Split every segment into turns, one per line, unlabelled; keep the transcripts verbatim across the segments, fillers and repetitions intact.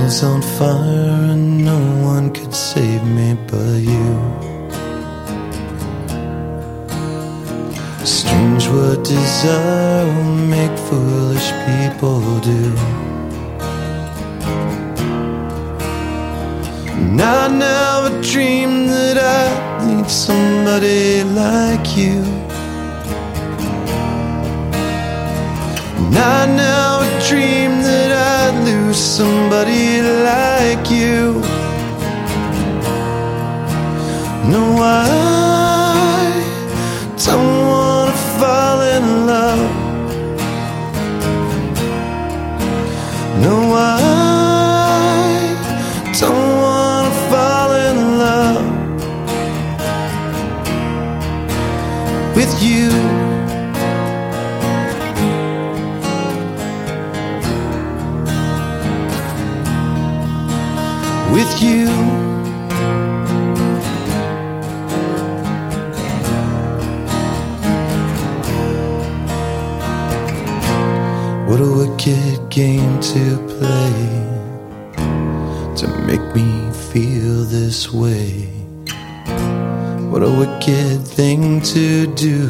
was on fire and no one could save me but you. Strange what desire will make foolish people do. And I never dreamed that I'd need somebody like you. And I never dreamed that I'd lose somebody like you. No, I don't wanna fall in love. No, I don't wanna fall in love with you. With you. What a wicked game to play, to make me feel this way. What a wicked thing to do,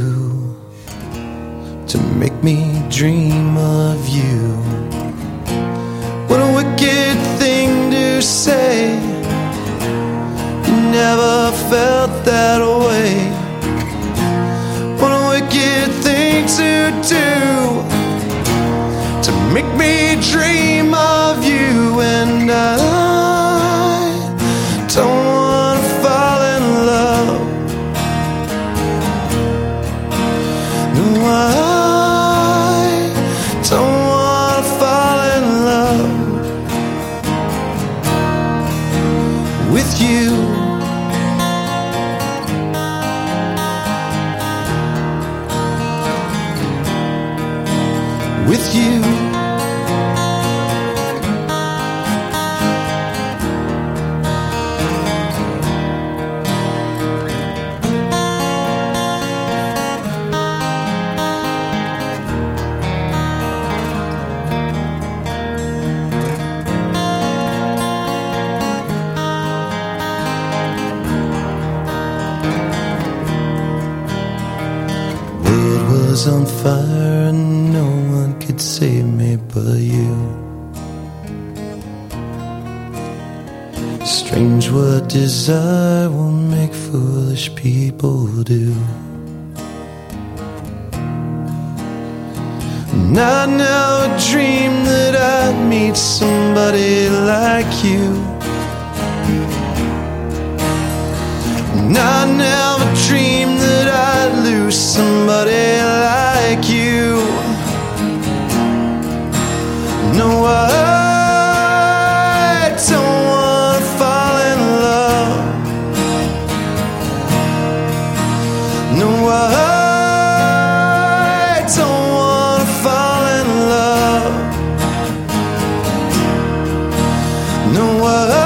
to make me dream of you. What a wicked thing to say, you never felt that way. What a wicked thing to do, to make me dream of you. And I don't wanna fall in love. No, I don't wanna fall in love with you. With you. Was on fire and no one could save me but you. Strange what desire will make foolish people do. And I never dreamed that I'd meet somebody like you. And I never dreamed that I'd lose somebody like you. No, I don't wanna fall in love. No, I don't wanna fall in love. No, I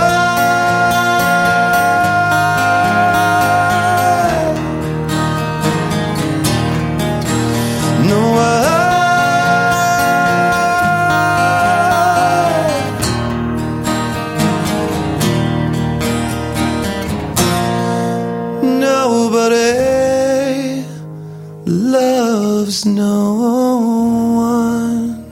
No, I, nobody loves no one.